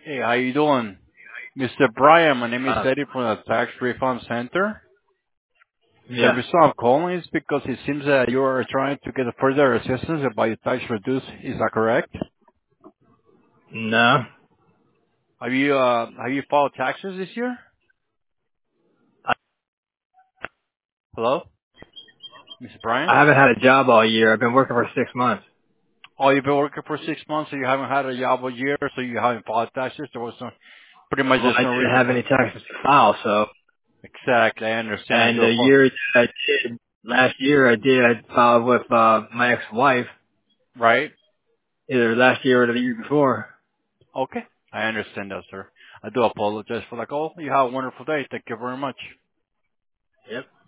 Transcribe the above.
Hey, how you doing? Mr. Brian, my name is Uh, Eddie from the Tax Refund Center. The yeah. reason I'm calling is because it seems that you are trying to get further assistance about your tax reduce. Is that correct? No. Have you filed taxes this year? I, Hello? Mr. Brian? I haven't had a job all year. I've been working for 6 months. Oh, you've been working for 6 months, so you haven't had a job a year, so you haven't filed taxes. There was pretty much Well, there's I no didn't reason have for any it. taxes to file, so. Exactly, I understand. I And do the apologize. year that I did, last year I filed with, my ex-wife, Right? either last year or the year before. Okay. I understand that, sir. I do apologize for the call. You have a wonderful day. Thank you very much. Yep.